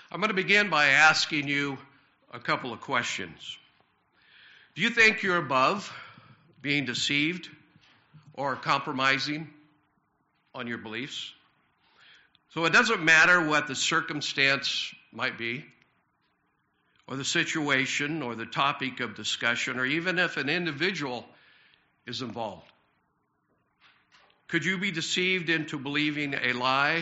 I'm going to begin by asking you a couple of questions. Do you think you're above being deceived or compromising on your beliefs? So it doesn't matter what the circumstance might be, or the situation, or the topic of discussion, or even if an individual is involved. Could you be deceived into believing a lie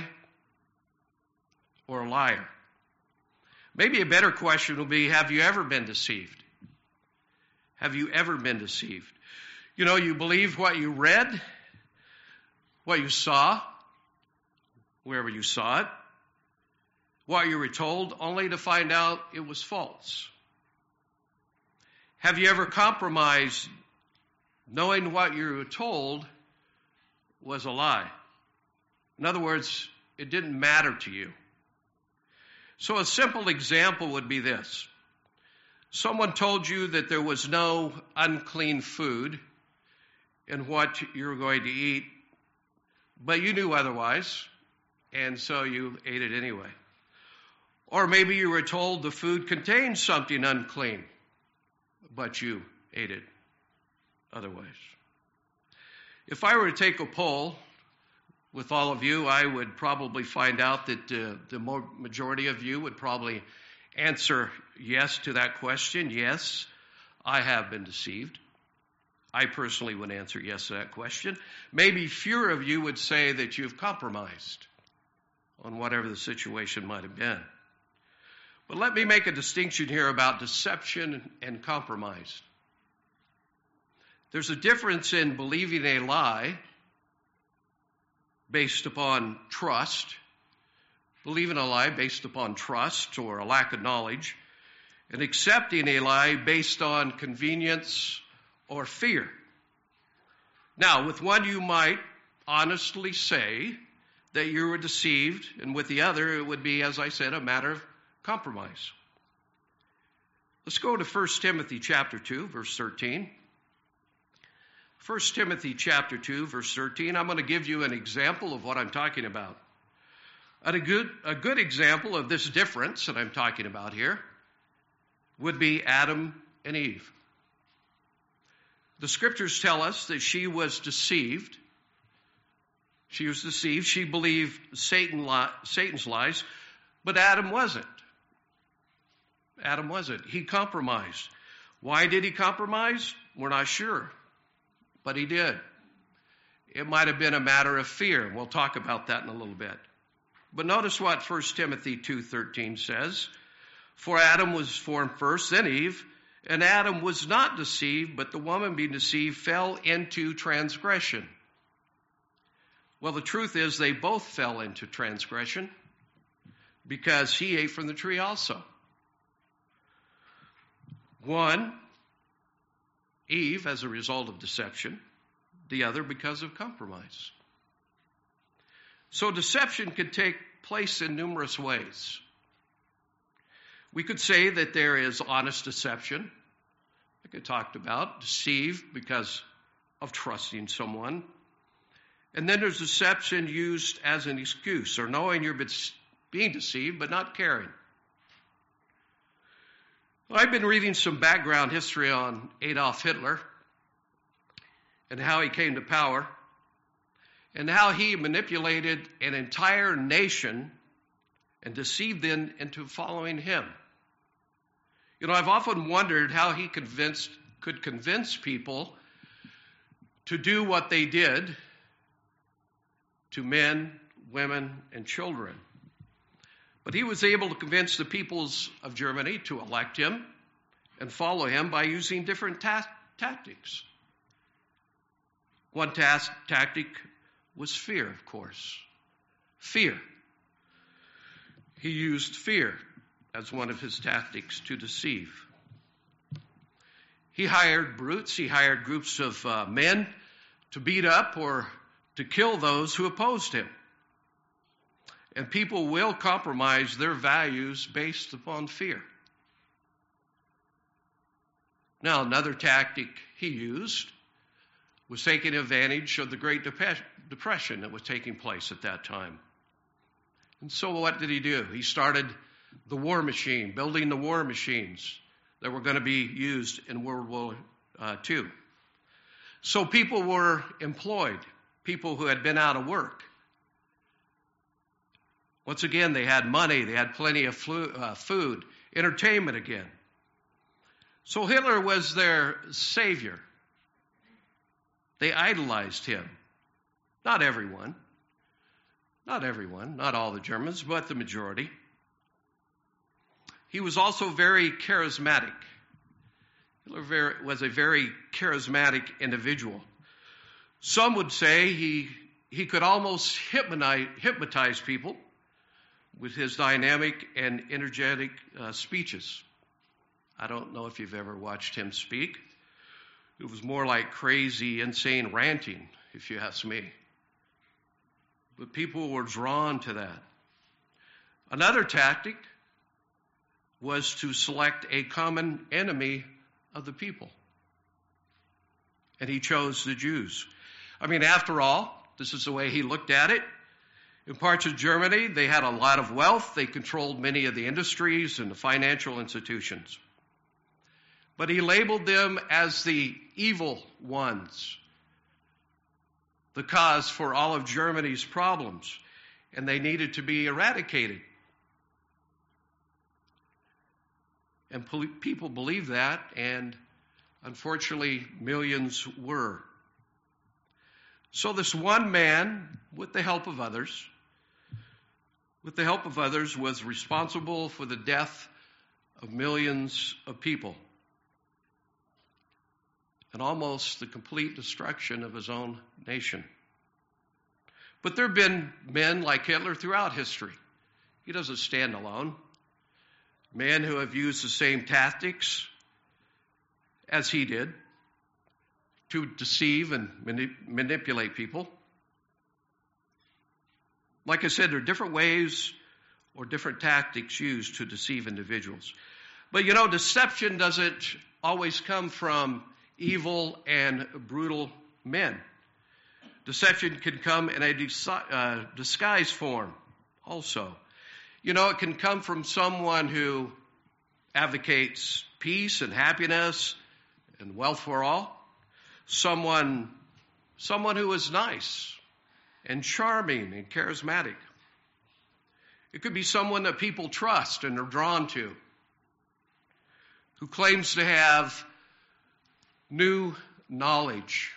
or a liar? Maybe a better question would be, have you ever been deceived? Have you ever been deceived? You know, you believed what you read, what you saw, wherever you saw it, what you were told, only to find out it was false. Have you ever compromised knowing what you were told was a lie? In other words, it didn't matter to you. So a simple example would be this. Someone told you that there was no unclean food in what you were going to eat, but you knew otherwise, and so you ate it anyway. Or maybe you were told the food contained something unclean, but you ate it otherwise. If I were to take a poll with all of you, I would probably find out that the majority of you would probably answer yes to that question. Yes, I have been deceived. I personally would answer yes to that question. Maybe fewer of you would say that you've compromised on whatever the situation might have been. But let me make a distinction here about deception and compromise. There's a difference in believing a lie based upon trust, believing a lie based upon trust or a lack of knowledge, and accepting a lie based on convenience or fear. Now, with one you might honestly say that you were deceived, and with the other it would be, as I said, a matter of compromise. Let's go to 1 Timothy chapter 2, verse 13. 1 Timothy chapter 2, verse 13. I'm going to give you an example of what I'm talking about. And a good example of this difference that I'm talking about here would be Adam and Eve. The scriptures tell us that she was deceived. She was deceived. She believed Satan's lies, but Adam wasn't. Adam wasn't. He compromised. Why did he compromise? We're not sure. But he did. It might have been a matter of fear. We'll talk about that in a little bit. But notice what 1 Timothy 2:13 says. For Adam was formed first, then Eve, and Adam was not deceived, but the woman being deceived fell into transgression. Well, the truth is they both fell into transgression because he ate from the tree also. One, Eve, as a result of deception, the other because of compromise. So deception could take place in numerous ways. We could say that there is honest deception, like I talked about, deceived because of trusting someone. And then there's deception used as an excuse, or knowing you're being deceived but not caring. I've been reading some background history on Adolf Hitler and how he came to power and how he manipulated an entire nation and deceived them into following him. You know, I've often wondered how he could convince people to do what they did to men, women, and children. But he was able to convince the peoples of Germany to elect him and follow him by using different tactics. One tactic was fear, of course. Fear. He used fear as one of his tactics to deceive. He hired brutes, he hired groups of men to beat up or to kill those who opposed him. And people will compromise their values based upon fear. Now, another tactic he used was taking advantage of the Great Depression that was taking place at that time. And so what did he do? He started the war machine, building the war machines that were going to be used in World War II. So people were employed, people who had been out of work. Once again, they had money, they had plenty of food, entertainment again. So Hitler was their savior. They idolized him. Not everyone. Not all the Germans, but the majority. He was also very charismatic. Hitler was a very charismatic individual. Some would say he could almost hypnotize people with his dynamic and energetic speeches. I don't know if you've ever watched him speak. It was more like crazy, insane ranting, if you ask me. But people were drawn to that. Another tactic was to select a common enemy of the people. And he chose the Jews. I mean, after all, this is the way he looked at it. In parts of Germany, they had a lot of wealth. They controlled many of the industries and the financial institutions. But he labeled them as the evil ones, the cause for all of Germany's problems, and they needed to be eradicated. And people believed that, and unfortunately, millions were. So this one man, with the help of others, was responsible for the death of millions of people and almost the complete destruction of his own nation. But there have been men like Hitler throughout history. He doesn't stand alone. Men who have used the same tactics as he did to deceive and manipulate people. Like I said, there are different ways or different tactics used to deceive individuals. But deception doesn't always come from evil and brutal men. Deception can come in a disguised form also. It can come from someone who advocates peace and happiness and wealth for all. Someone who is nice and charming and charismatic. It could be someone that people trust and are drawn to, who claims to have new knowledge,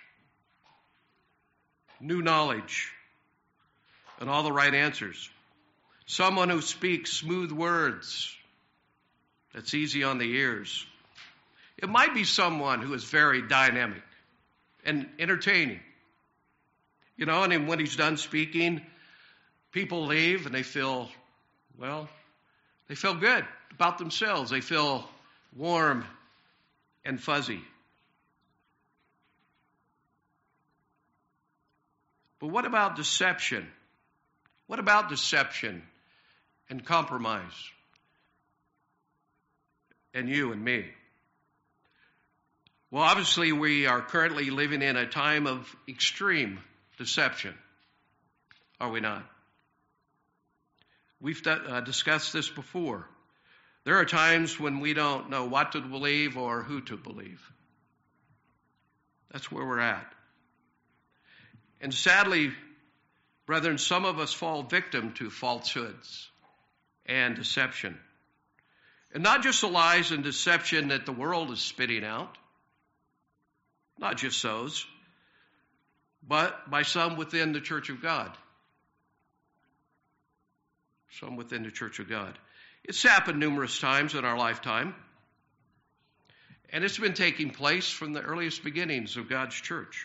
and all the right answers. Someone who speaks smooth words that's easy on the ears. It might be someone who is very dynamic and entertaining. And then when he's done speaking, people leave and they feel good about themselves. They feel warm and fuzzy. But what about deception? What about deception and compromise? And you and me? Well, obviously, we are currently living in a time of extreme deception, are we not? We've discussed this before. There are times when we don't know what to believe or who to believe. That's where we're at. And sadly, brethren, some of us fall victim to falsehoods and deception. And not just the lies and deception that the world is spitting out, not just those, but by some within the Church of God. Some within the Church of God. It's happened numerous times in our lifetime. And it's been taking place from the earliest beginnings of God's church.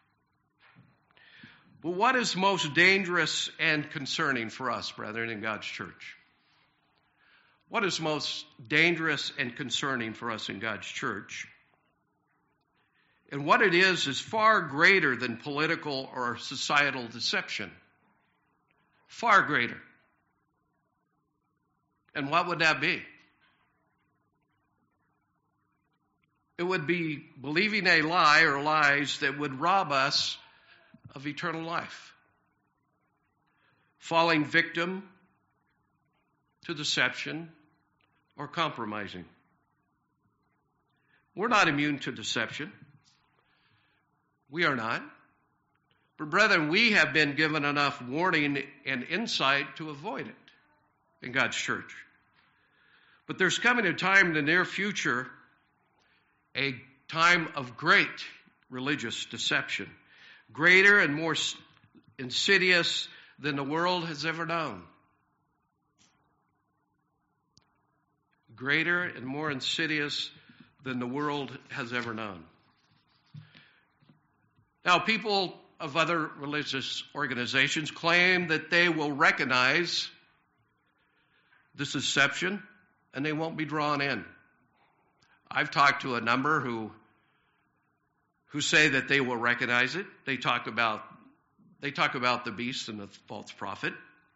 But what is most dangerous and concerning for us, brethren, in God's church? What is most dangerous and concerning for us in God's church? And what it is far greater than political or societal deception. Far greater. And what would that be? It would be believing a lie or lies that would rob us of eternal life. Falling victim to deception or compromising. We're not immune to deception. We are not. But brethren, we have been given enough warning and insight to avoid it in God's church. But there's coming a time in the near future, a time of great religious deception, greater and more insidious than the world has ever known. Greater and more insidious than the world has ever known. Now, people of other religious organizations claim that they will recognize this deception and they won't be drawn in. I've talked to a number who say that they will recognize it. They talk about the beast and the false prophet.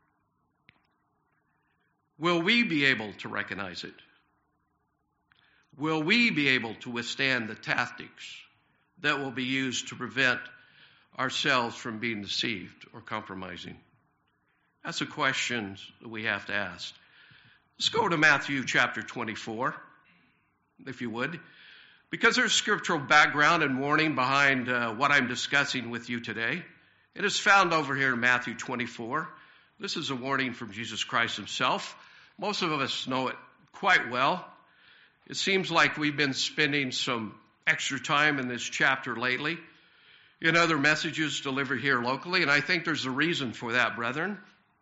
Will we be able to recognize it? Will we be able to withstand the tactics that will be used to prevent ourselves from being deceived or compromising? That's a question that we have to ask. Let's go to Matthew chapter 24, if you would, because there's scriptural background and warning behind what I'm discussing with you today. It is found over here in Matthew 24. This is a warning from Jesus Christ himself. Most of us know it quite well. It seems like we've been spending some extra time in this chapter lately in other messages delivered here locally, and I think there's a reason for that, brethren.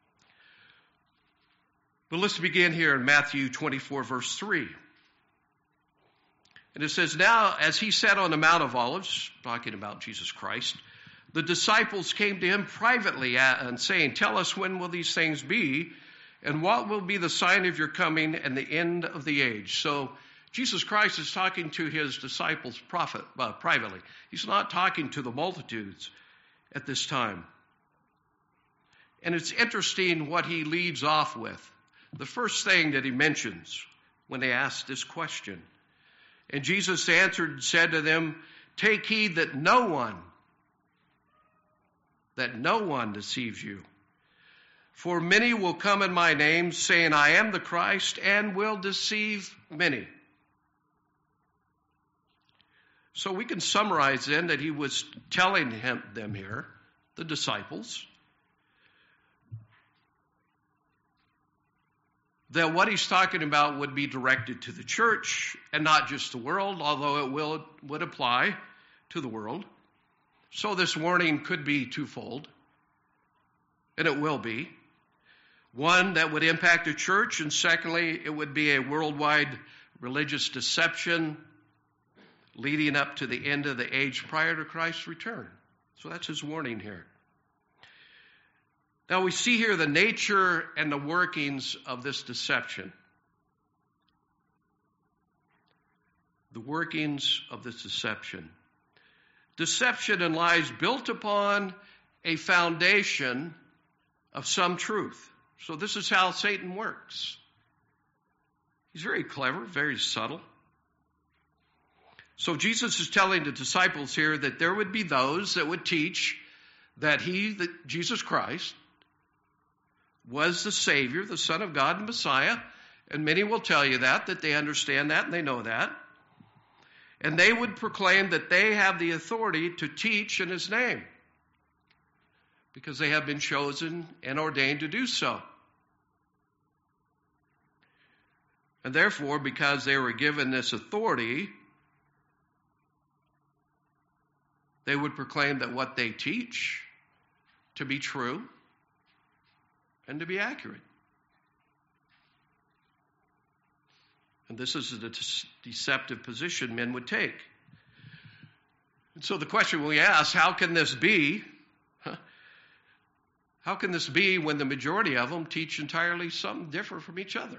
But let's begin here in Matthew 24, verse 3. And it says, "Now, as he sat on the Mount of Olives," talking about Jesus Christ, "the disciples came to him privately and saying, 'Tell us, when will these things be? And what will be the sign of your coming and the end of the age?'" So Jesus Christ is talking to his disciples privately. He's not talking to the multitudes at this time. And it's interesting what he leads off with. The first thing that he mentions when they ask this question. "And Jesus answered and said to them, 'Take heed that no one deceives you. For many will come in my name, saying, I am the Christ, and will deceive many.'" So we can summarize then that he was telling them here, the disciples, that what he's talking about would be directed to the church and not just the world, although it would apply to the world. So this warning could be twofold, and it will be. One, that would impact the church, and secondly, it would be a worldwide religious deception leading up to the end of the age prior to Christ's return. So that's his warning here. Now we see here the nature and the workings of this deception. The workings of this deception. Deception and lies built upon a foundation of some truth. So this is how Satan works. He's very clever, very subtle. So Jesus is telling the disciples here that there would be those that would teach that Jesus Christ, was the Savior, the Son of God, and Messiah. And many will tell you that they understand that and they know that. And they would proclaim that they have the authority to teach in his name, because they have been chosen and ordained to do so. And therefore, because they were given this authority, they would proclaim that what they teach to be true and to be accurate. And this is the deceptive position men would take. And so the question we ask, how can this be? How can this be when the majority of them teach entirely something different from each other?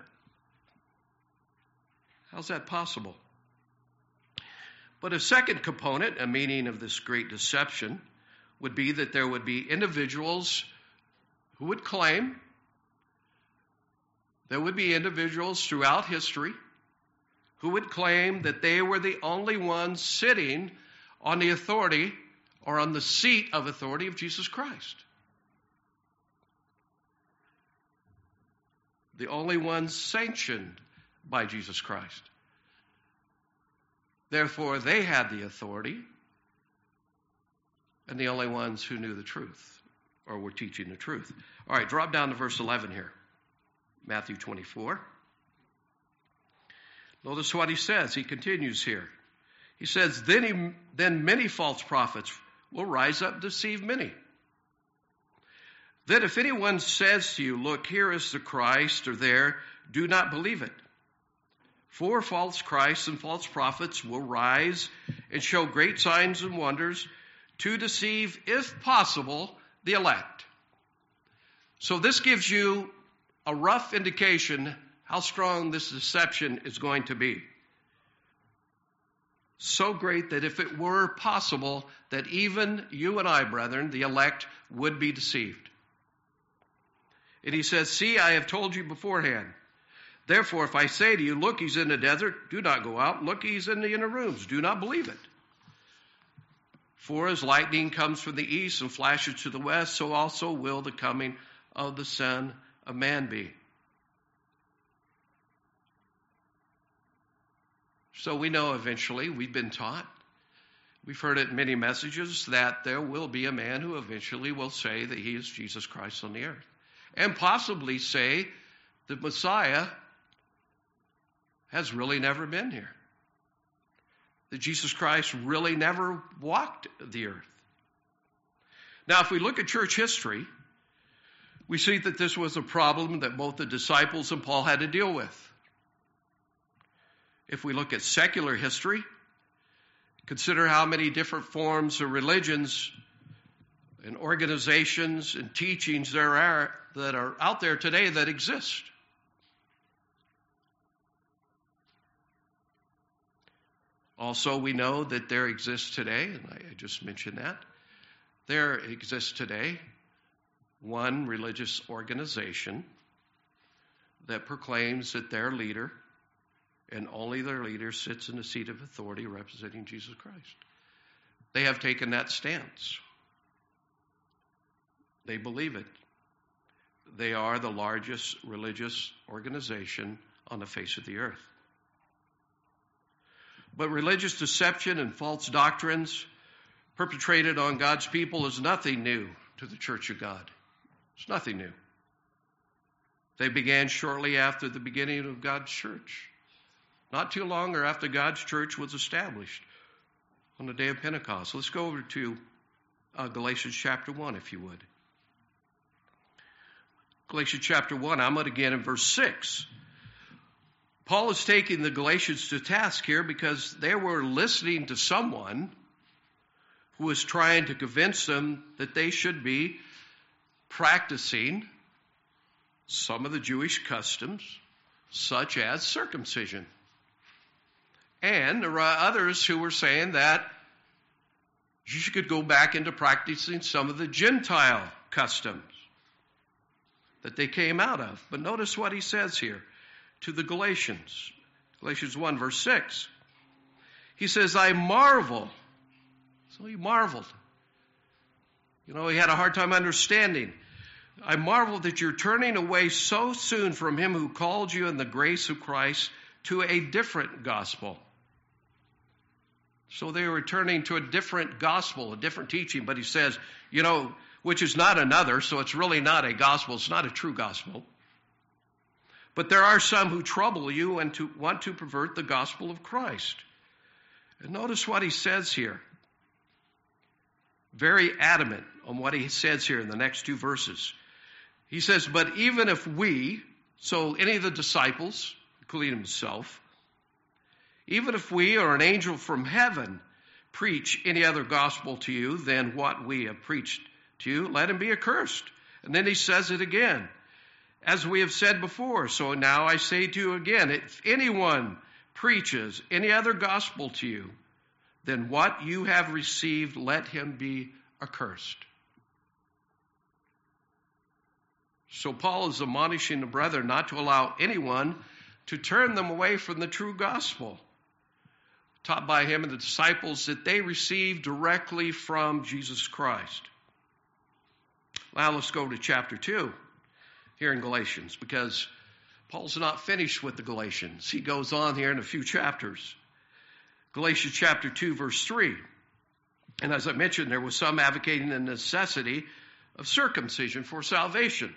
How's that possible? But a second component, a meaning of this great deception, would be that there would be individuals who would claim, there would be individuals throughout history who would claim that they were the only ones sitting on the authority or on the seat of authority of Jesus Christ. The only ones sanctioned by Jesus Christ. Therefore, they had the authority and the only ones who knew the truth or were teaching the truth. All right, drop down to verse 11 here. Matthew 24. Notice what he says. He continues here. He says, then many false prophets will rise up and deceive many. Then if anyone says to you, look, here is the Christ, or there, do not believe it. For false Christs and false prophets will rise and show great signs and wonders to deceive, if possible, the elect. So this gives you a rough indication how strong this deception is going to be. So great that if it were possible that even you and I, brethren, the elect, would be deceived. And he says, see, I have told you beforehand. Therefore, if I say to you, look, he's in the desert, do not go out. Look, he's in the inner rooms. Do not believe it. For as lightning comes from the east and flashes to the west, so also will the coming of the Son of Man be. So we know eventually, we've been taught, we've heard it in many messages, that there will be a man who eventually will say that he is Jesus Christ on the earth. And possibly say the Messiah has really never been here. That Jesus Christ really never walked the earth. Now, if we look at church history, we see that this was a problem that both the disciples and Paul had to deal with. If we look at secular history, consider how many different forms of religions and organizations and teachings there are that are out there today that exist. Also, we know that there exists today, and I just mentioned that, there exists today one religious organization that proclaims that their leader, and only their leader, sits in the seat of authority representing Jesus Christ. They have taken that stance. They believe it. They are the largest religious organization on the face of the earth. But religious deception and false doctrines perpetrated on God's people is nothing new to the Church of God. It's nothing new. They began shortly after the beginning of God's church. Not too long after God's church was established on the day of Pentecost. Let's go over to Galatians chapter 1, if you would. Galatians chapter 1, I'm going to begin in verse 6. Paul is taking the Galatians to task here because they were listening to someone who was trying to convince them that they should be practicing some of the Jewish customs, such as circumcision. And there were others who were saying that you could go back into practicing some of the Gentile customs that they came out of. But notice what he says here to the Galatians. Galatians 1, verse 6. He says, I marvel. So he marveled. You know, he had a hard time understanding. I marvel that you're turning away so soon from him who called you in the grace of Christ to a different gospel. So they were turning to a different gospel, a different teaching. But he says, you know, which is not another, so it's really not a gospel. It's not a true gospel. But there are some who trouble you and want to pervert the gospel of Christ. And notice what he says here. Very adamant on what he says here in the next two verses. He says, but even if we, so any of the disciples, including himself, even if we or an angel from heaven preach any other gospel to you than what we have preached to you, let him be accursed. And then he says it again. As we have said before, so now I say to you again, if anyone preaches any other gospel to you than what you have received, let him be accursed. So Paul is admonishing the brethren not to allow anyone to turn them away from the true gospel, taught by him and the disciples that they received directly from Jesus Christ. Now let's go to chapter 2 here in Galatians, because Paul's not finished with the Galatians. He goes on here in a few chapters. Galatians chapter 2, verse 3. And as I mentioned, there was some advocating the necessity of circumcision for salvation.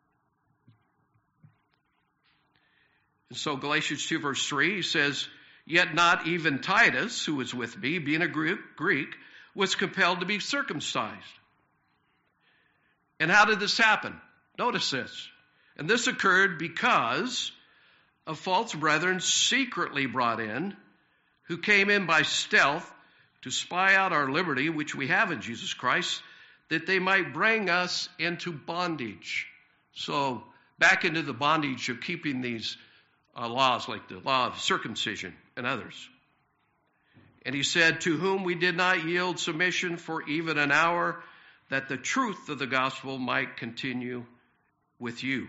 And so Galatians 2, verse 3, he says, "Yet not even Titus, who was with me, being a Greek, was compelled to be circumcised." And how did this happen? Notice this. And this occurred because of false brethren secretly brought in, who came in by stealth to spy out our liberty, which we have in Jesus Christ, that they might bring us into bondage. So back into the bondage of keeping these laws, like the law of circumcision and others. And he said, "To whom we did not yield submission for even an hour, that the truth of the gospel might continue with you."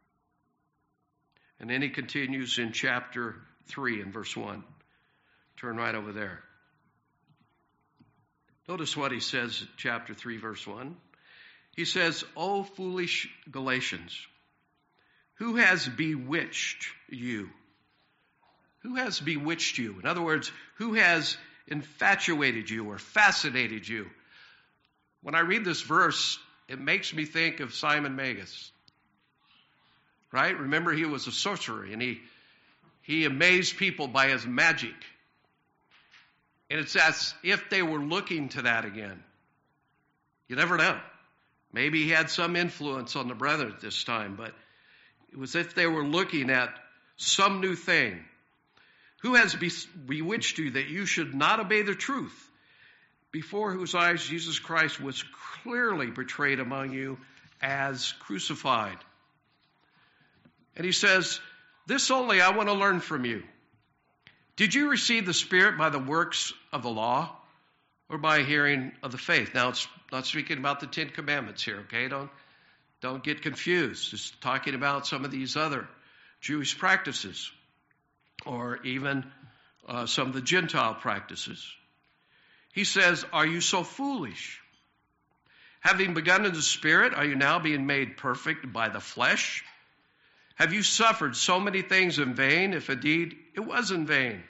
And then he continues in chapter 3 and verse 1. Turn right over there. Notice what he says in chapter 3, verse 1. He says, "O foolish Galatians, who has bewitched you?" Who has bewitched you? In other words, who has infatuated you or fascinated you? When I read this verse, it makes me think of Simon Magus. Right? Remember, he was a sorcerer, and he amazed people by his magic. And it's as if they were looking to that again. You never know. Maybe he had some influence on the brethren at this time, but it was as if they were looking at some new thing. Who has bewitched you that you should not obey the truth, before whose eyes Jesus Christ was clearly portrayed among you as crucified? And he says, "This only I want to learn from you. Did you receive the Spirit by the works of the law or by hearing of the faith?" Now, it's not speaking about the 10 Commandments here, okay? Don't get confused. It's talking about some of these other Jewish practices or even some of the Gentile practices. He says, "Are you so foolish? Having begun in the Spirit, are you now being made perfect by the flesh? Have you suffered so many things in vain, if indeed it was in vain?"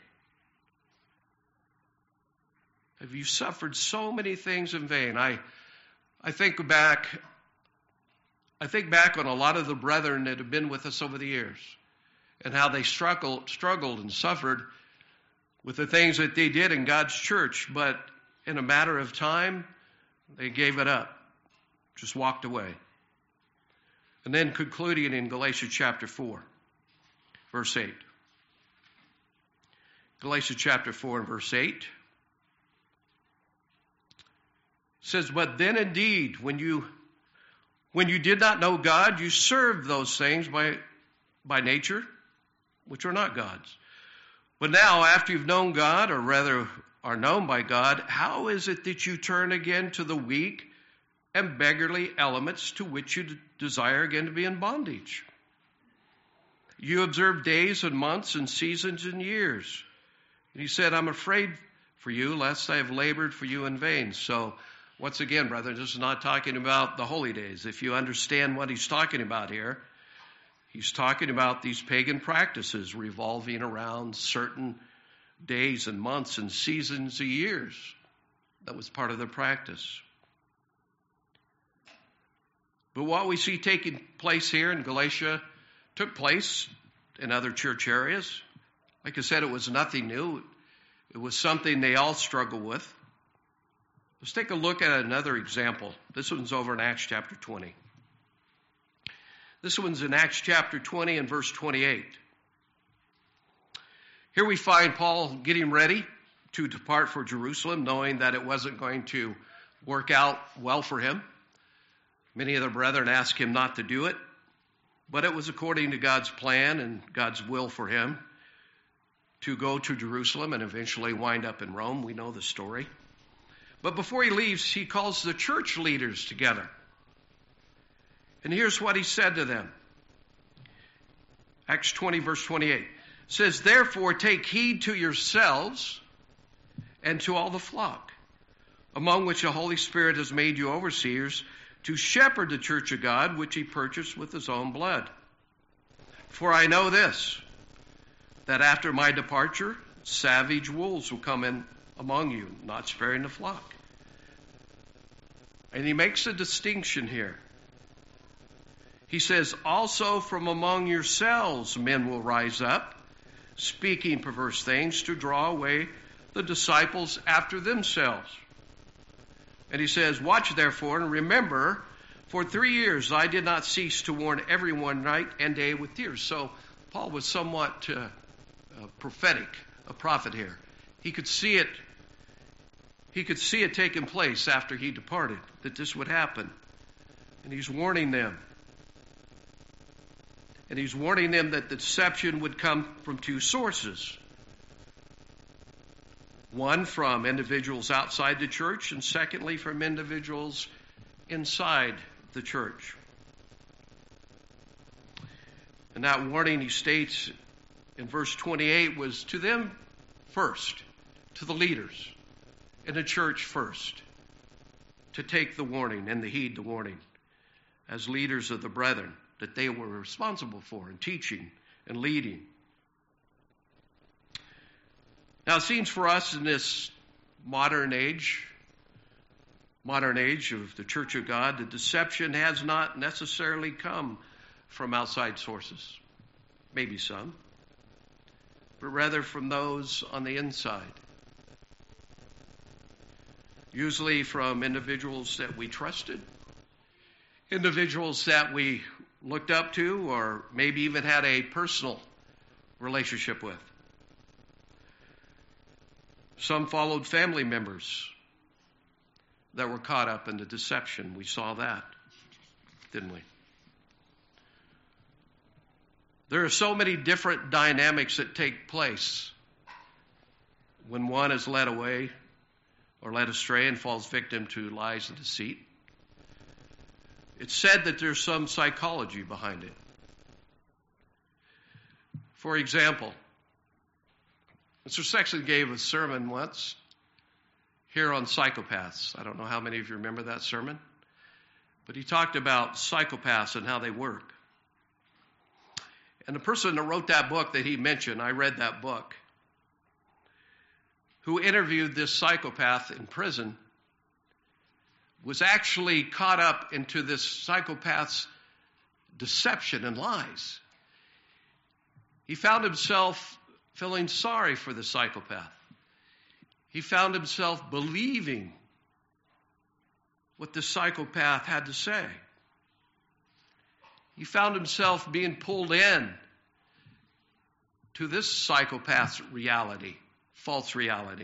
Have you suffered so many things in vain? I think back on a lot of the brethren that have been with us over the years and how they struggled and suffered with the things that they did in God's church, but in a matter of time, they gave it up, just walked away. And then concluding in Galatians chapter 4, verse 8. Galatians chapter 4 and verse 8 says, "But then indeed, when you did not know God, you served those things by nature, which are not God's. But now, after you've known God, or rather are known by God, how is it that you turn again to the weak and beggarly elements to which you desire again to be in bondage? You observe days and months and seasons and years." And he said, "I'm afraid for you, lest I have labored for you in vain." So, once again, brethren, this is not talking about the holy days. If you understand what he's talking about here, he's talking about these pagan practices revolving around certain days and months and seasons of years. That was part of their practice. But what we see taking place here in Galatia took place in other church areas. Like I said, it was nothing new. It was something they all struggled with. Let's take a look at another example. This one's over in Acts chapter 20. This one's in Acts chapter 20 and verse 28. Here we find Paul getting ready to depart for Jerusalem, knowing that it wasn't going to work out well for him. Many of the brethren asked him not to do it, but it was according to God's plan and God's will for him to go to Jerusalem and eventually wind up in Rome. We know the story. But before he leaves, he calls the church leaders together. And here's what he said to them. Acts 20, verse 28. Says, "Therefore take heed to yourselves and to all the flock, among which the Holy Spirit has made you overseers, to shepherd the church of God, which he purchased with his own blood. For I know this, that after my departure, savage wolves will come in among you, not sparing the flock. And he makes a distinction here. He says, also from among yourselves men will rise up, speaking perverse things to draw away the disciples after themselves. And he says, watch therefore and remember, for 3 years I did not cease to warn everyone night and day with tears. So Paul was somewhat prophetic, a prophet here. He could see it. He could see it taking place after he departed, that this would happen. And he's warning them. And he's warning them that the deception would come from two sources. One, from individuals outside the church, and secondly, from individuals inside the church. And that warning, he states in verse 28, was to them first, to the leaders in the church first, to take the warning and to heed the warning as leaders of the brethren that they were responsible for in teaching and leading. Now it seems for us in this modern age of the Church of God, the deception has not necessarily come from outside sources. Maybe some. But rather from those on the inside. Usually from individuals that we trusted. Individuals that we looked up to or maybe even had a personal relationship with. Some followed family members that were caught up in the deception. We saw that, didn't we? There are so many different dynamics that take place when one is led away or led astray and falls victim to lies and deceit. It's said that there's some psychology behind it. For example, Mr. Sexton gave a sermon once here on psychopaths. I don't know how many of you remember that sermon, but he talked about psychopaths and how they work. And the person that wrote that book that he mentioned, I read that book, who interviewed this psychopath in prison, was actually caught up into this psychopath's deception and lies. He found himself feeling sorry for the psychopath. He found himself believing what the psychopath had to say. He found himself being pulled in to this psychopath's reality, false reality.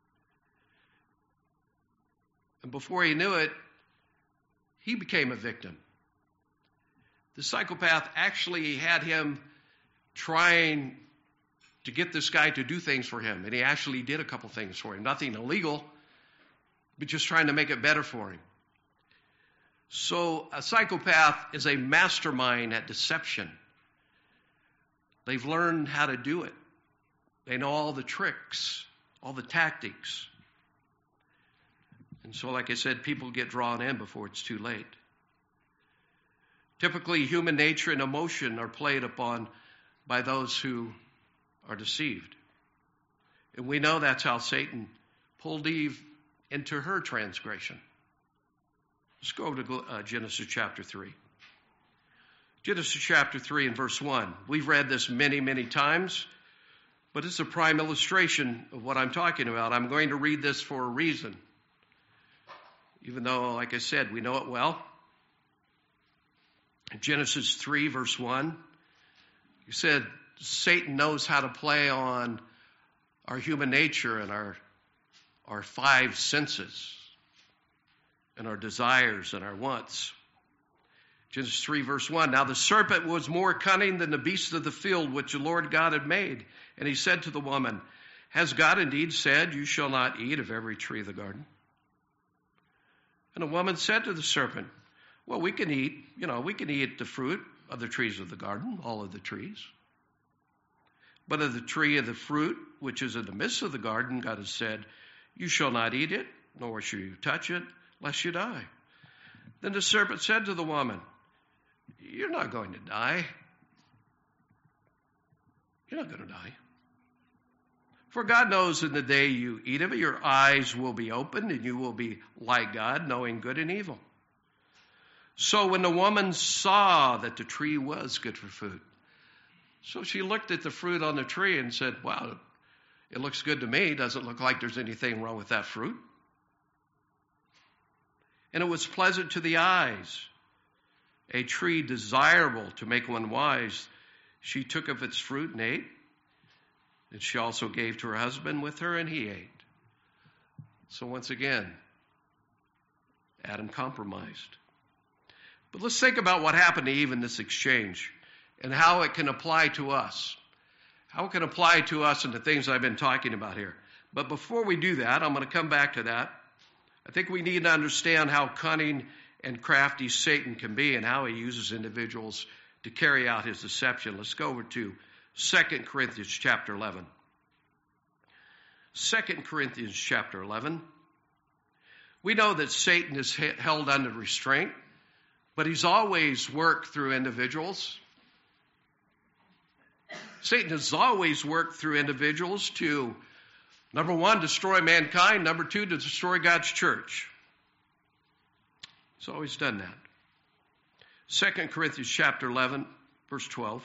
And before he knew it, he became a victim. The psychopath actually had him trying to get this guy to do things for him. And he actually did a couple things for him. Nothing illegal, but just trying to make it better for him. So a psychopath is a mastermind at deception. They've learned how to do it. They know all the tricks, all the tactics. And so, like I said, people get drawn in before it's too late. Typically, human nature and emotion are played upon by those who are deceived. And we know that's how Satan pulled Eve into her transgression. Let's go to Genesis chapter 3. Genesis chapter 3 and verse 1. We've read this many, many times, but it's a prime illustration of what I'm talking about. I'm going to read this for a reason. Even though, like I said, we know it well. Genesis 3, verse 1. He said, Satan knows how to play on our human nature and our five senses and our desires and our wants. Genesis 3, verse 1. Now the serpent was more cunning than the beasts of the field which the Lord God had made. And he said to the woman, has God indeed said, you shall not eat of every tree of the garden? And the woman said to the serpent, well, we can eat the fruit of the trees of the garden, all of the trees. But of the tree of the fruit, which is in the midst of the garden, God has said, you shall not eat it, nor shall you touch it, lest you die. Then the serpent said to the woman, you're not going to die. You're not going to die. For God knows in the day you eat of it, your eyes will be opened, and you will be like God, knowing good and evil. So when the woman saw that the tree was good for food, so she looked at the fruit on the tree and said, wow, it looks good to me. Doesn't look like there's anything wrong with that fruit. And it was pleasant to the eyes, a tree desirable to make one wise. She took of its fruit and ate. And she also gave to her husband with her, and he ate. So once again, Adam compromised. But let's think about what happened to Eve in this exchange and how it can apply to us. How it can apply to us and the things I've been talking about here. But before we do that, I'm going to come back to that. I think we need to understand how cunning and crafty Satan can be and how he uses individuals to carry out his deception. Let's go over to 2 Corinthians chapter 11. 2 Corinthians chapter 11. We know that Satan is held under restraint, but he's always worked through individuals. Satan has always worked through individuals to, number one, destroy mankind. Number two, to destroy God's church. He's always done that. 2 Corinthians chapter 11, verse 12.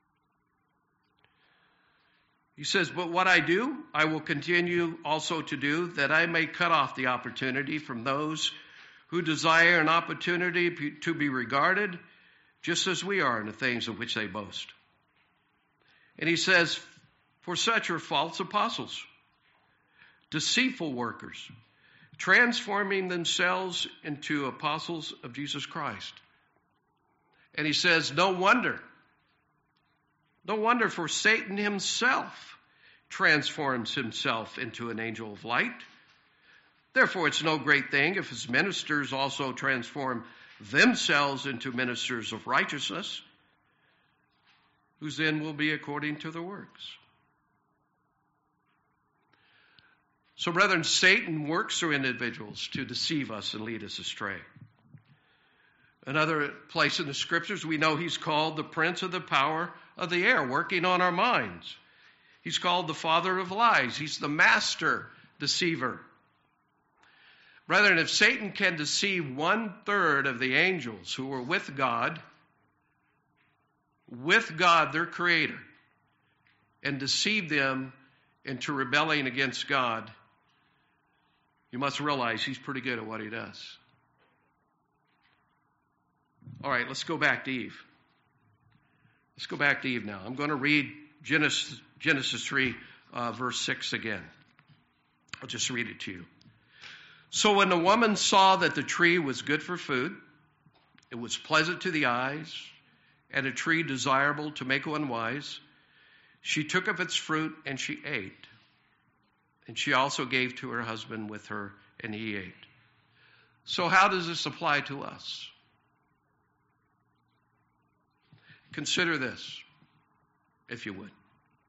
He says, but what I do, I will continue also to do, that I may cut off the opportunity from those who desire an opportunity to be regarded, just as we are in the things of which they boast. And he says, for such are false apostles, deceitful workers, transforming themselves into apostles of Jesus Christ. And he says, no wonder, for Satan himself transforms himself into an angel of light. Therefore, it's no great thing if his ministers also transform themselves into ministers of righteousness, whose end will be according to their works. So, brethren, Satan works through individuals to deceive us and lead us astray. Another place in the scriptures, we know he's called the prince of the power of the air, working on our minds. He's called the father of lies. He's the master deceiver. Brethren, if Satan can deceive 1/3 of the angels who were with God, their creator, and deceive them into rebelling against God, you must realize he's pretty good at what he does. All right, let's go back to Eve. Let's go back to Eve now. I'm going to read Genesis 3, verse 6 again. I'll just read it to you. So when the woman saw that the tree was good for food, it was pleasant to the eyes, and a tree desirable to make one wise, she took of its fruit and she ate. And she also gave to her husband with her, and he ate. So how does this apply to us? Consider this, if you would.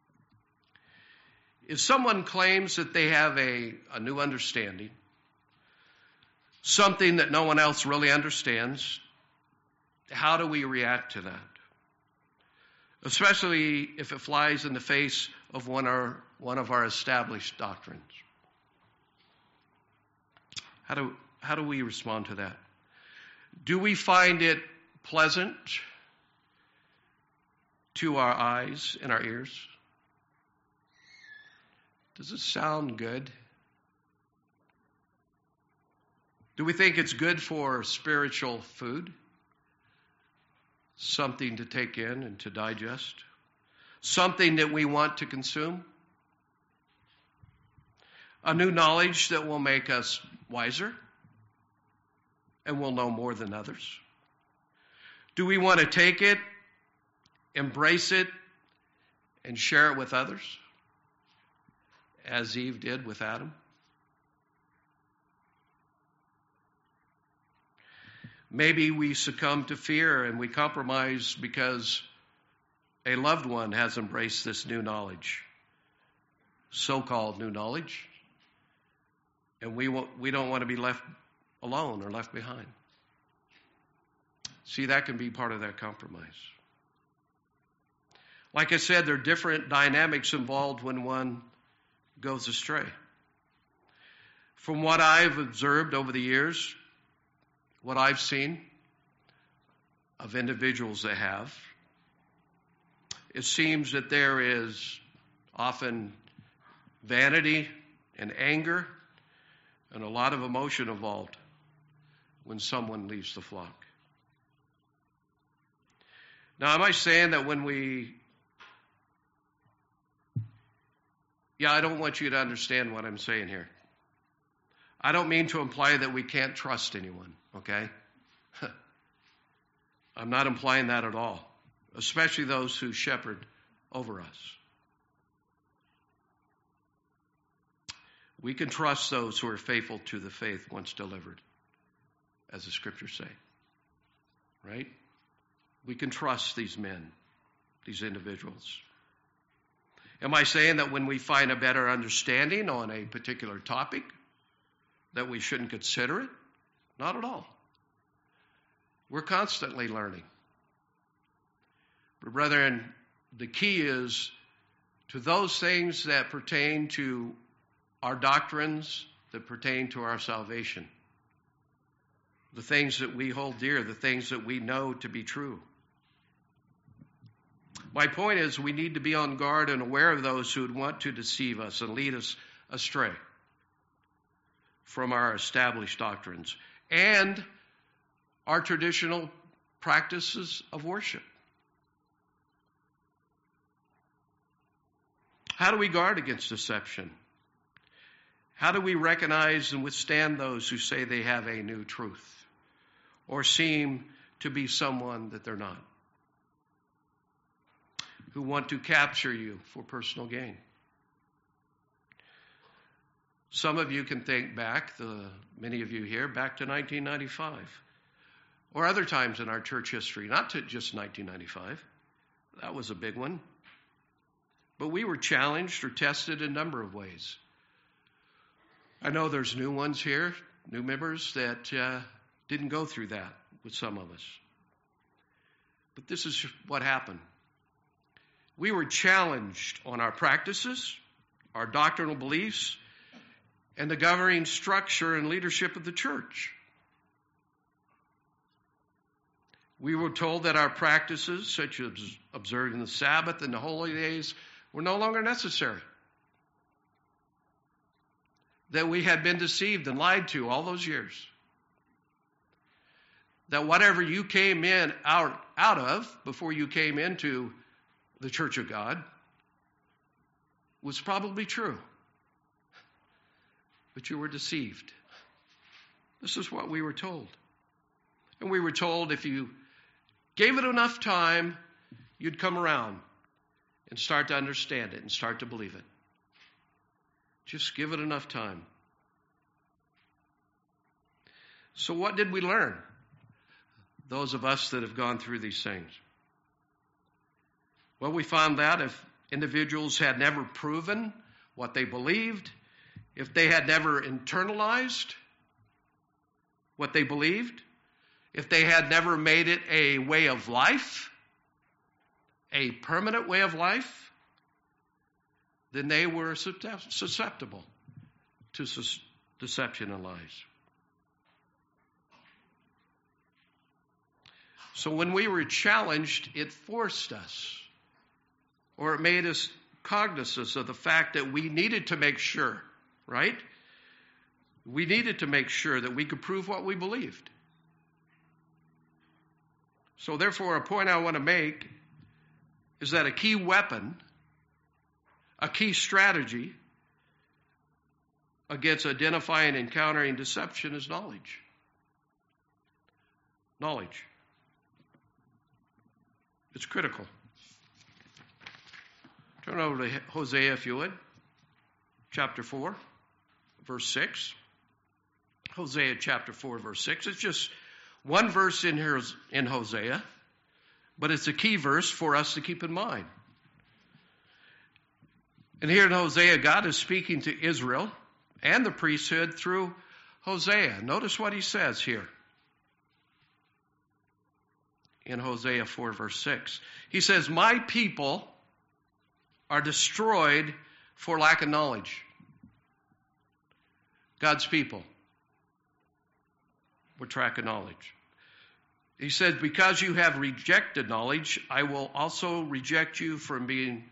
If someone claims that they have a new understanding, something that no one else really understands, how do we react to that? Especially if it flies in the face of one of our established doctrines. How do we respond to that? Do we find it pleasant to our eyes and our ears? Does it sound good? Do we think it's good for spiritual food? Something to take in and to digest? Something that we want to consume? A new knowledge that will make us wiser and will know more than others? Do we want to take it, embrace it, and share it with others, as Eve did with Adam? Maybe we succumb to fear and we compromise because a loved one has embraced this new knowledge, so-called new knowledge, and we don't want to be left alone or left behind. See, that can be part of that compromise. Like I said, there are different dynamics involved when one goes astray. From what I've observed over the years, what I've seen of individuals that have, it seems that there is often vanity and anger and a lot of emotion involved when someone leaves the flock. Now, am I saying that I don't want you to understand what I'm saying here. I don't mean to imply that we can't trust anyone, okay? I'm not implying that at all, especially those who shepherd over us. We can trust those who are faithful to the faith once delivered, as the scriptures say, right? We can trust these men, these individuals. Am I saying that when we find a better understanding on a particular topic, that we shouldn't consider it? Not at all. We're constantly learning. But brethren, the key is to those things that pertain to our doctrines, that pertain to our salvation. The things that we hold dear, the things that we know to be true. My point is we need to be on guard and aware of those who would want to deceive us and lead us astray from our established doctrines and our traditional practices of worship. How do we guard against deception? How do we recognize and withstand those who say they have a new truth or seem to be someone that they're not, who want to capture you for personal gain? Some of you can think back, many of you here, back to 1995 or other times in our church history, not to just 1995. That was a big one. But we were challenged or tested in a number of ways. I know there's new ones here, new members that didn't go through that with some of us. But this is what happened. We were challenged on our practices, our doctrinal beliefs, and the governing structure and leadership of the church. We were told that our practices, such as observing the Sabbath and the holy days, were no longer necessary. That we had been deceived and lied to all those years. That whatever you came in out of before you came into the church of God was probably true. But you were deceived. This is what we were told. And we were told if you gave it enough time, you'd come around and start to understand it and start to believe it. Just give it enough time. So what did we learn? Those of us that have gone through these things. Well, we found that if individuals had never proven what they believed, if they had never internalized what they believed, if they had never made it a way of life, a permanent way of life, then they were susceptible to deception and lies. So when we were challenged, it forced us, or it made us cognizant of the fact that we needed to make sure, right? We needed to make sure that we could prove what we believed. So therefore, a point I want to make is that a key weapon, a key strategy against identifying and countering deception is knowledge. Knowledge. It's critical. Turn over to Hosea, if you would. Chapter 4, verse 6. Hosea chapter 4, verse 6. It's just one verse in here in Hosea, but it's a key verse for us to keep in mind. And here in Hosea, God is speaking to Israel and the priesthood through Hosea. Notice what he says here in Hosea 4, verse 6. He says, "My people are destroyed for lack of knowledge. God's people were lack of knowledge. He says, because you have rejected knowledge, I will also reject you from being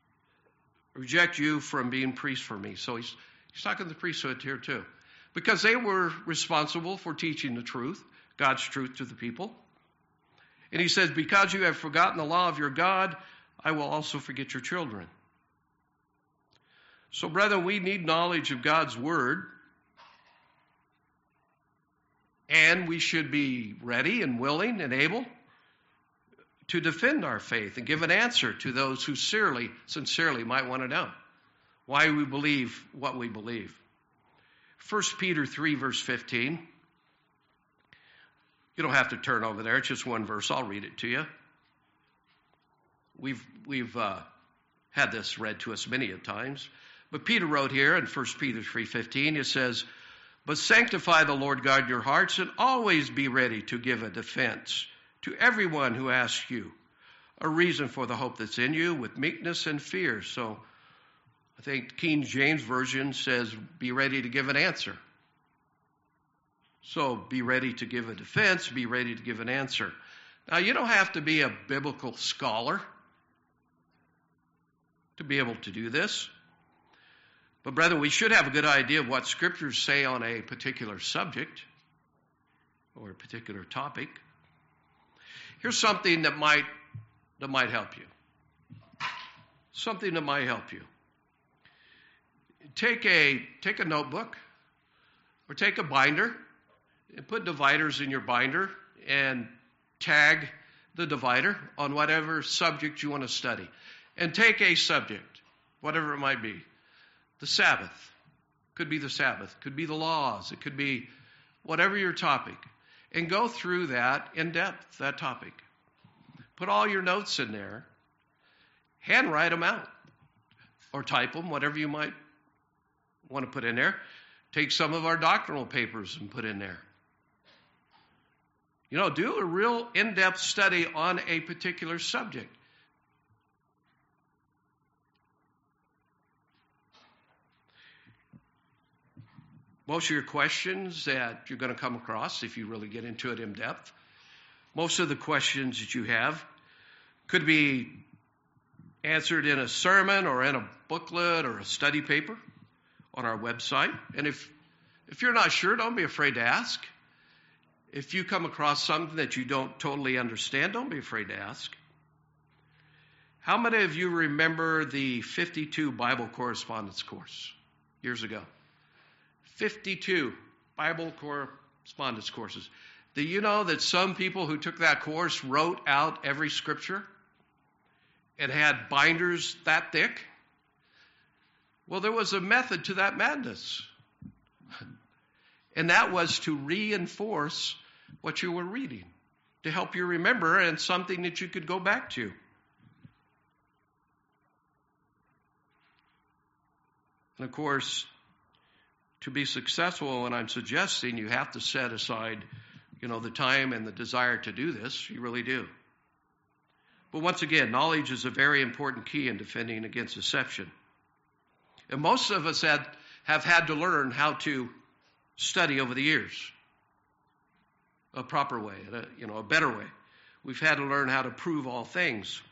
priests for me. So he's talking to the priesthood here too. Because they were responsible for teaching the truth, God's truth to the people. And he says, because you have forgotten the law of your God, I will also forget your children. So, brethren, we need knowledge of God's word. And we should be ready and willing and able to defend our faith and give an answer to those who sincerely might want to know why we believe what we believe. 1 Peter 3, verse 15. You don't have to turn over there. It's just one verse. I'll read it to you. We've had this read to us many a times. But Peter wrote here in 1 Peter 3:15, it says, but sanctify the Lord God in your hearts, and always be ready to give a defense to everyone who asks you a reason for the hope that's in you with meekness and fear. So I think King James Version says, be ready to give an answer. So be ready to give a defense, be ready to give an answer. Now, you don't have to be a biblical scholar to be able to do this. But, brethren, we should have a good idea of what Scriptures say on a particular subject or a particular topic. Here's something that might help you. Something that might help you. Take a notebook or take a binder and put dividers in your binder and tag the divider on whatever subject you want to study. And take a subject, whatever it might be. The Sabbath. Could be the Sabbath. Could be the laws. It could be whatever your topic. And go through that in depth, that topic. Put all your notes in there. Handwrite them out. Or type them, whatever you might want to put in there. Take some of our doctrinal papers and put in there. Do a real in-depth study on a particular subject. Most of your questions that you're going to come across, if you really get into it in depth, most of the questions that you have could be answered in a sermon or in a booklet or a study paper on our website. And if you're not sure, don't be afraid to ask. If you come across something that you don't totally understand, don't be afraid to ask. How many of you remember the 52 Bible correspondence course years ago? 52 Bible correspondence courses. Do you know that some people who took that course wrote out every scripture and had binders that thick? Well, there was a method to that madness. And that was to reinforce what you were reading, to help you remember, and something that you could go back to. And of course, to be successful, and I'm suggesting you have to set aside, the time and the desire to do this. You really do. But once again, knowledge is a very important key in defending against deception. And most of us have had to learn how to study over the years. A proper way, a better way. We've had to learn how to prove all things.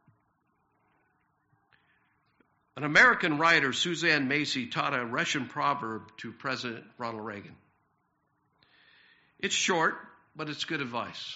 An American writer, Suzanne Macy, taught a Russian proverb to President Ronald Reagan. It's short, but it's good advice.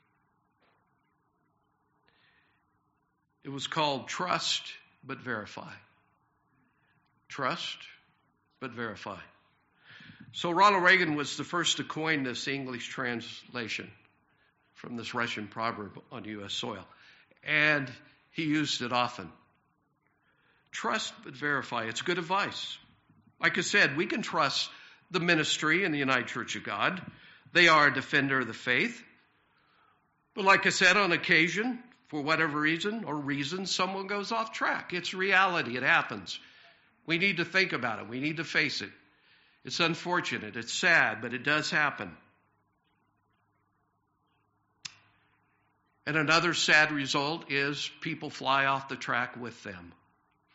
It was called Trust but Verify. Trust but verify. So Ronald Reagan was the first to coin this English translation from this Russian proverb on U.S. soil. And he used it often. Trust but verify. It's good advice. Like I said, we can trust the ministry in the United Church of God. They are a defender of the faith. But like I said, on occasion, for whatever reason or reasons, someone goes off track. It's reality. It happens. We need to think about it. We need to face it. It's unfortunate. It's sad, but it does happen. And another sad result is people fly off the track with them.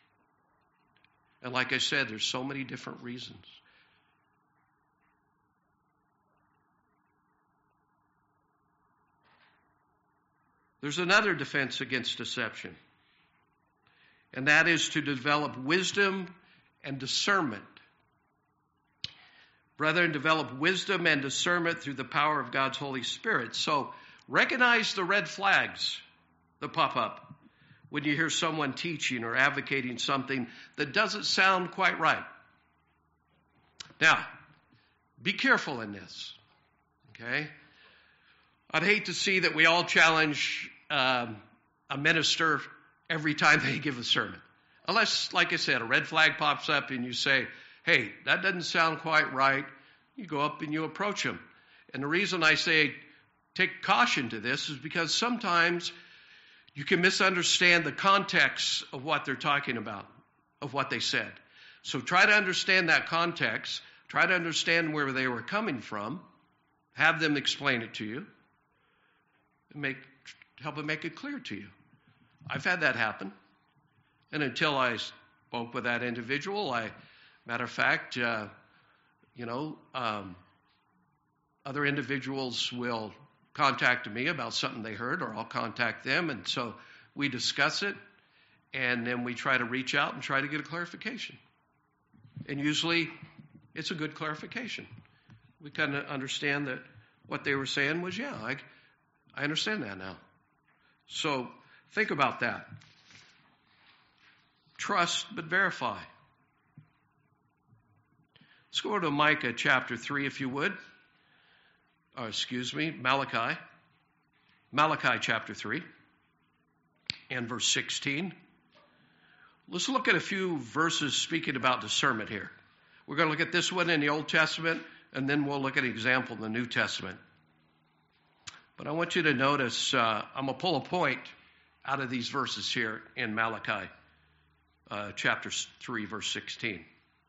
And like I said, there's so many different reasons. There's another defense against deception, and that is to develop wisdom and discernment. Brethren, develop wisdom and discernment through the power of God's Holy Spirit. So recognize the red flags that pop up when you hear someone teaching or advocating something that doesn't sound quite right. Now, be careful in this, okay? I'd hate to see that we all challenge a minister every time they give a sermon. Unless, like I said, a red flag pops up and you say, hey, that doesn't sound quite right. You go up and you approach them. And the reason I say take caution to this is because sometimes you can misunderstand the context of what they're talking about, of what they said. So try to understand that context. Try to understand where they were coming from. Have them explain it to you. And help them make it clear to you. I've had that happen. And until I spoke with that individual, matter of fact, other individuals will contact me about something they heard, or I'll contact them. And so we discuss it, and then we try to reach out and try to get a clarification. And usually it's a good clarification. We kind of understand that what they were saying was, I understand that now. So think about that. Trust but verify. Let's go to Micah chapter 3, if you would. Malachi. Malachi chapter 3 and verse 16. Let's look at a few verses speaking about discernment here. We're going to look at this one in the Old Testament, and then we'll look at an example in the New Testament. But I want you to notice, I'm going to pull a point out of these verses here in Malachi chapter 3, verse 16.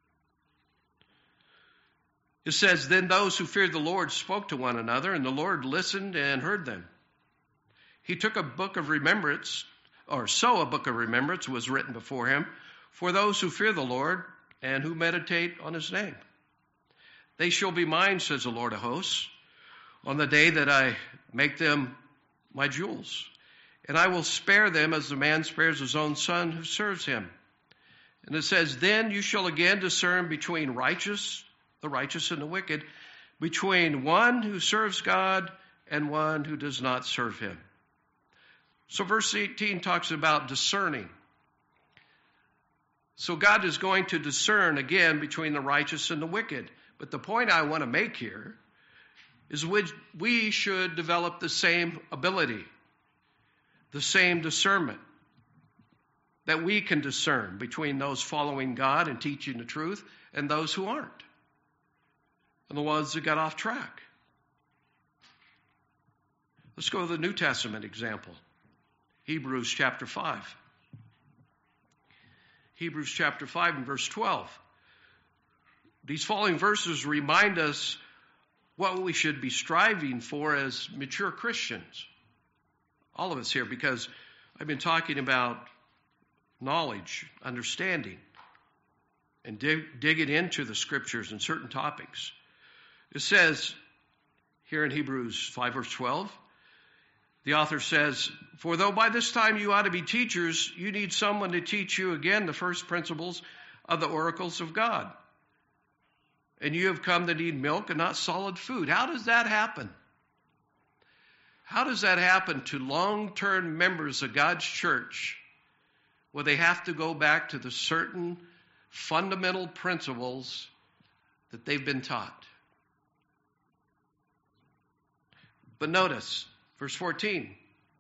It says, then those who feared the Lord spoke to one another, and the Lord listened and heard them. He took a book of remembrance, or so a book of remembrance was written before him, for those who fear the Lord and who meditate on his name. They shall be mine, says the Lord of hosts, on the day that I make them my jewels. And I will spare them as the man spares his own son who serves him. And it says, then you shall again discern between the righteous and the wicked, between one who serves God and one who does not serve him. So verse 18 talks about discerning. So God is going to discern again between the righteous and the wicked. But the point I want to make here is we should develop the same ability, the same discernment, that we can discern between those following God and teaching the truth and those who aren't, and the ones that got off track. Let's go to the New Testament example. Hebrews chapter 5. Hebrews chapter 5 and verse 12. These following verses remind us what we should be striving for as mature Christians. All of us here, because I've been talking about knowledge, understanding, and digging into the scriptures and certain topics. It says here in Hebrews 5 verse 12, the author says, for though by this time you ought to be teachers, you need someone to teach you again the first principles of the oracles of God. And you have come to need milk and not solid food. How does that happen? How does that happen to long-term members of God's church where they have to go back to the certain fundamental principles that they've been taught? But notice, verse 13.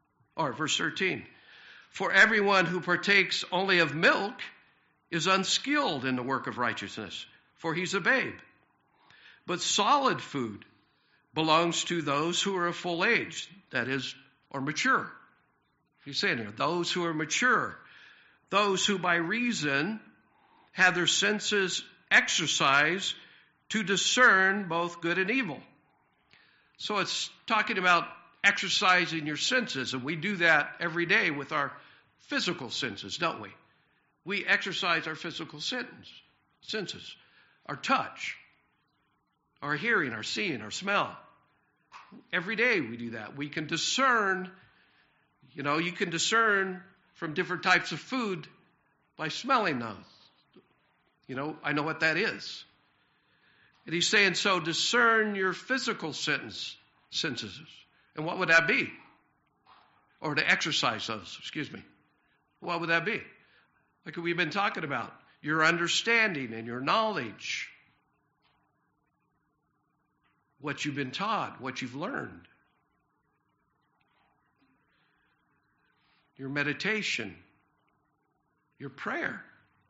For everyone who partakes only of milk is unskilled in the work of righteousness, for he's a babe. But solid food belongs to those who are of full age, that is, or mature. He's saying here, those who are mature, those who by reason have their senses exercised to discern both good and evil. So it's talking about exercising your senses, and we do that every day with our physical senses, don't we? We exercise our physical senses, our touch, our hearing, our seeing, our smell. Every day we do that. We can discern, you can discern from different types of food by smelling those. I know what that is. And he's saying, so discern your physical senses. And what would that be? Or to exercise those, What would that be? Like we've been talking about, your understanding and your knowledge. What you've been taught, what you've learned. Your meditation, your prayer,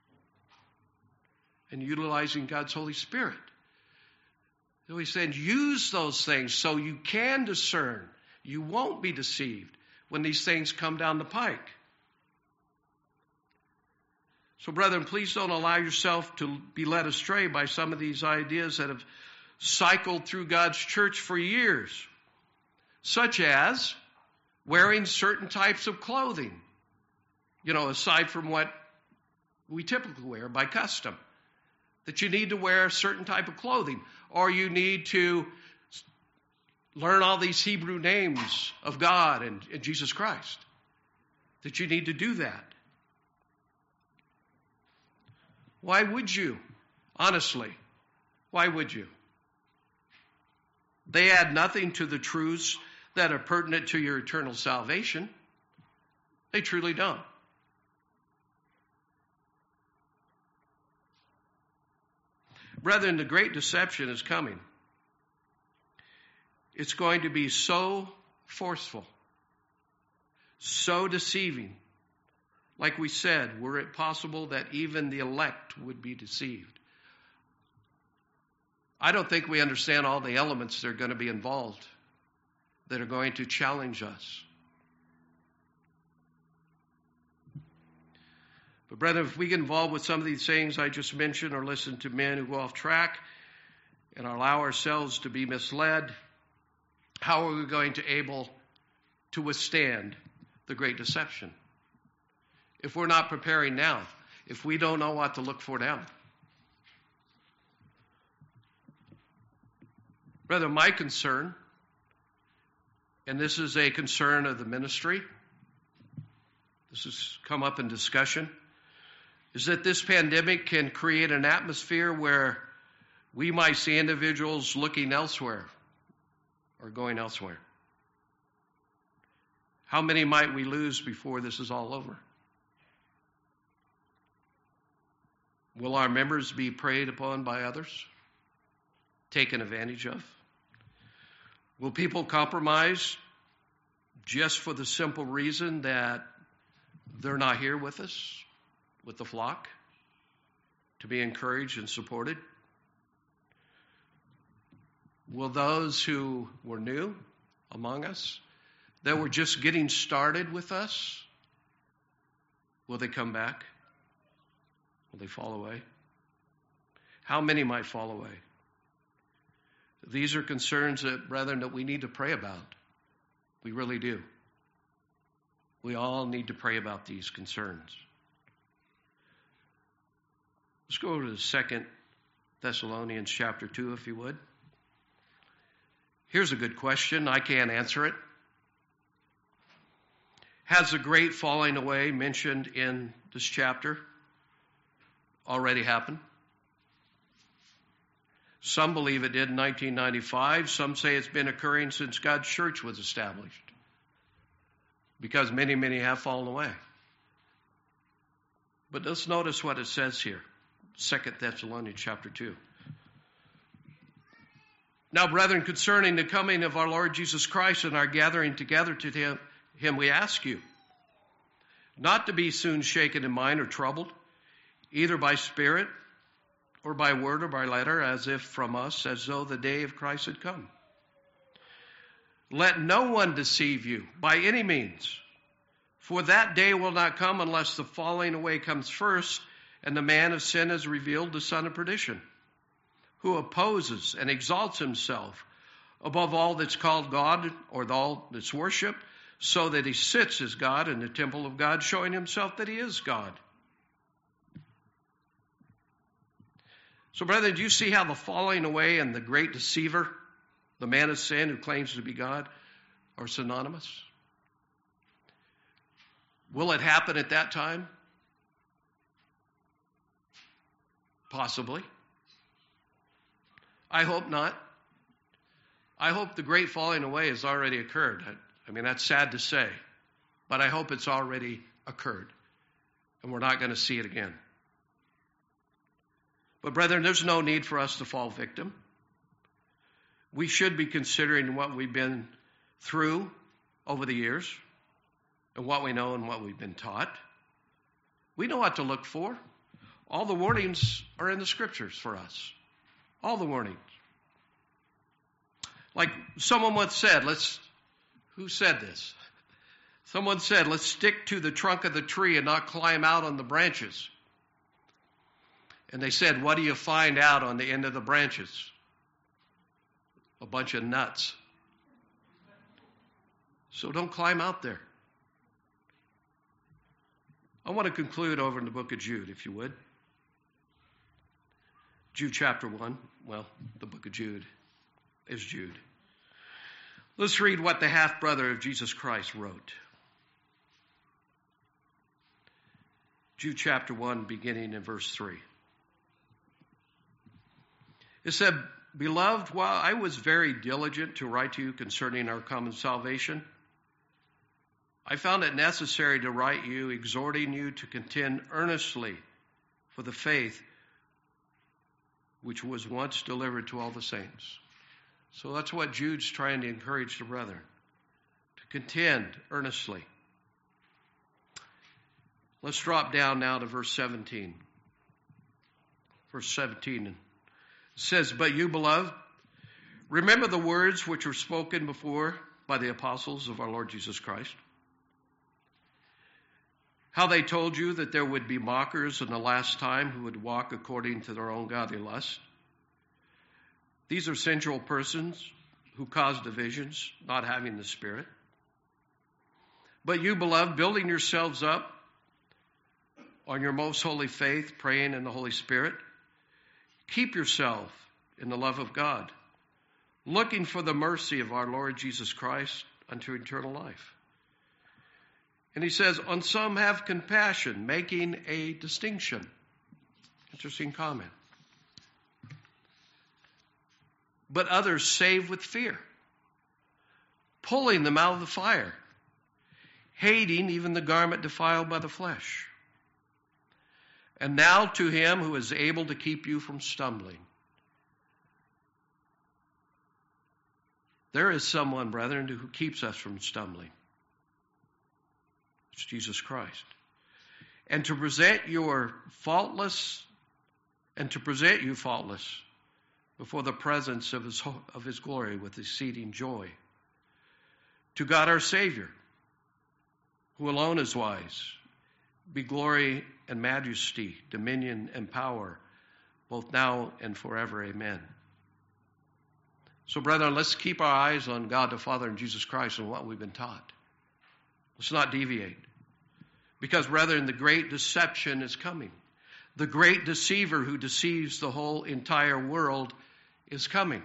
and utilizing God's Holy Spirit. So he's saying, use those things so you can discern. You won't be deceived when these things come down the pike. So, brethren, please don't allow yourself to be led astray by some of these ideas that have cycled through God's church for years, such as wearing certain types of clothing, aside from what we typically wear by custom, that you need to wear a certain type of clothing, or you need to learn all these Hebrew names of God and Jesus Christ, that you need to do that. Why would you? Honestly, why would you? They add nothing to the truths that are pertinent to your eternal salvation. They truly don't. Brethren, the great deception is coming. It's going to be so forceful, so deceiving. Like we said, were it possible that even the elect would be deceived? I don't think we understand all the elements that are going to be involved that are going to challenge us. But brethren, if we get involved with some of these things I just mentioned, or listen to men who go off track and allow ourselves to be misled, how are we going to be able to withstand the great deception? If we're not preparing now, if we don't know what to look for now. Brother, my concern, and this is a concern of the ministry, this has come up in discussion, is that this pandemic can create an atmosphere where we might see individuals looking elsewhere or going elsewhere. How many might we lose before this is all over? Will our members be preyed upon by others, taken advantage of? Will people compromise just for the simple reason that they're not here with us, with the flock, to be encouraged and supported? Will those who were new among us, that were just getting started with us, will they come back? Will they fall away? How many might fall away? These are concerns that, brethren, that we need to pray about. We really do. We all need to pray about these concerns. Let's go to 2 Thessalonians chapter 2, if you would. Here's a good question. I can't answer it. Has the great falling away mentioned in this chapter already happened? Some believe it did in 1995. Some say it's been occurring since God's church was established, because many, many have fallen away. But let's notice what it says here, 2 Thessalonians chapter 2. Now, brethren, concerning the coming of our Lord Jesus Christ and our gathering together to him, we ask you not to be soon shaken in mind or troubled, either by spirit or by word or by letter, as if from us, as though the day of Christ had come. Let no one deceive you by any means, for that day will not come unless the falling away comes first, and the man of sin is revealed, the son of perdition, who opposes and exalts himself above all that's called God or all that's worshipped, so that he sits as God in the temple of God, showing himself that he is God. So, brethren, do you see how the falling away and the great deceiver, the man of sin who claims to be God, are synonymous? Will it happen at that time? Possibly. I hope not. I hope the great falling away has already occurred. I mean, that's sad to say, but I hope it's already occurred, and we're not going to see it again. But brethren, there's no need for us to fall victim. We should be considering what we've been through over the years and what we know and what we've been taught. We know what to look for. All the warnings are in the scriptures for us. All the warnings. Like someone once said, who said this? Someone said, let's stick to the trunk of the tree and not climb out on the branches. And they said, what do you find out on the end of the branches? A bunch of nuts. So don't climb out there. I want to conclude over in the book of Jude, if you would. Jude chapter 1. Well, the book of Jude is Jude. Let's read what the half-brother of Jesus Christ wrote. Jude chapter 1, beginning in verse 3. It said, Beloved, while I was very diligent to write to you concerning our common salvation, I found it necessary to write you, exhorting you to contend earnestly for the faith which was once delivered to all the saints. So that's what Jude's trying to encourage the brethren, to contend earnestly. Let's drop down now to verse 17. Verse 17 it says, But you, beloved, remember the words which were spoken before by the apostles of our Lord Jesus Christ, how they told you that there would be mockers in the last time who would walk according to their own godly lust. These are sensual persons who cause divisions, not having the Spirit. But you, beloved, building yourselves up on your most holy faith, praying in the Holy Spirit, keep yourself in the love of God, looking for the mercy of our Lord Jesus Christ unto eternal life. And he says, on some have compassion, making a distinction. Interesting comment. But others save with fear, pulling them out of the fire, hating even the garment defiled by the flesh. And now to him who is able to keep you from stumbling. There is someone, brethren, who keeps us from stumbling. It's Jesus Christ. And to present you faultless before the presence of his glory with exceeding joy. To God our Savior, who alone is wise, be glory and majesty, dominion and power, both now and forever. Amen. So, brethren, let's keep our eyes on God the Father and Jesus Christ and what we've been taught. Let's not deviate. Because, brethren, the great deception is coming. The great deceiver who deceives the whole entire world is coming.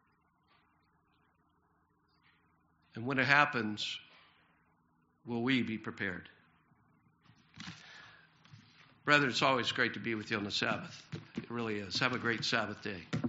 And when it happens, will we be prepared? Brethren, it's always great to be with you on the Sabbath. It really is. Have a great Sabbath day.